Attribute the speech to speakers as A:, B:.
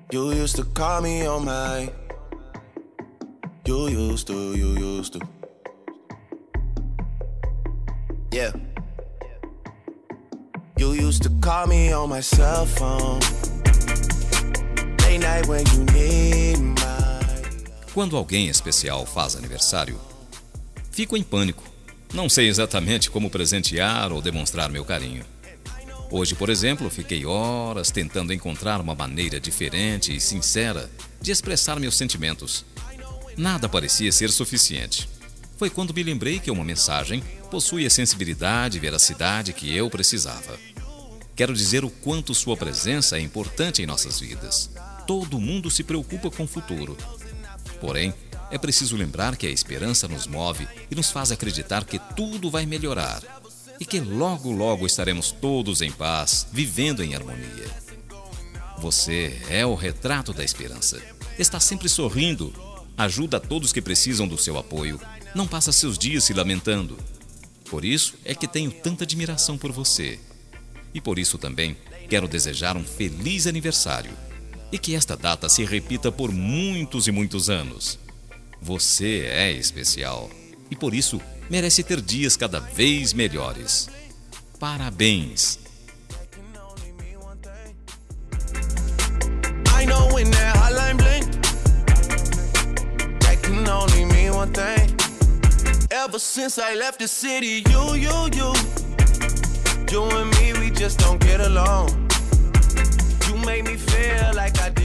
A: You used to call me on my. You used to. Yeah. You used to call me on my cell phone. Late night when you need my.
B: Quando alguém especial faz aniversário, fico em pânico. Não sei exatamente como presentear ou demonstrar meu carinho. Hoje, por exemplo, fiquei horas tentando encontrar uma maneira diferente e sincera de expressar meus sentimentos. Nada parecia ser suficiente. Foi quando me lembrei que uma mensagem possui a sensibilidade e veracidade que eu precisava. Quero dizer o quanto sua presença é importante em nossas vidas. Todo mundo se preocupa com o futuro. Porém, é preciso lembrar que a esperança nos move e nos faz acreditar que tudo vai melhorar e que logo, logo estaremos todos em paz, vivendo em harmonia. Você é o retrato da esperança. Está sempre sorrindo, ajuda a todos que precisam do seu apoio, não passa seus dias se lamentando. Por isso é que tenho tanta admiração por você. E por isso também quero desejar um feliz aniversário e que esta data se repita por muitos e muitos anos. Você é especial e por isso merece ter dias cada vez melhores. Parabéns!
A: I know when that hotline bling, that can only mean one thing. Ever since I left the city, you and me, we just don't get along. You make me feel like I